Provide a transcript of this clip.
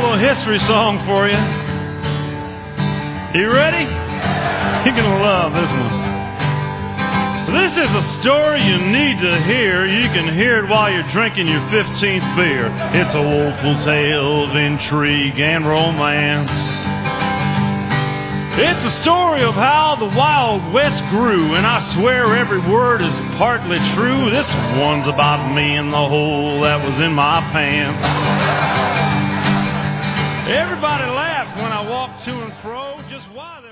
little history song for you. You ready? You're going to love this one. This is a story you need to hear. You can hear it while you're drinking your 15th beer. It's a woeful tale of intrigue and romance. It's a story of how the Wild West grew, and I swear every word is partly true. This one's about me and the hole that was in my pants. Everybody laughed when I walked to and fro. Just why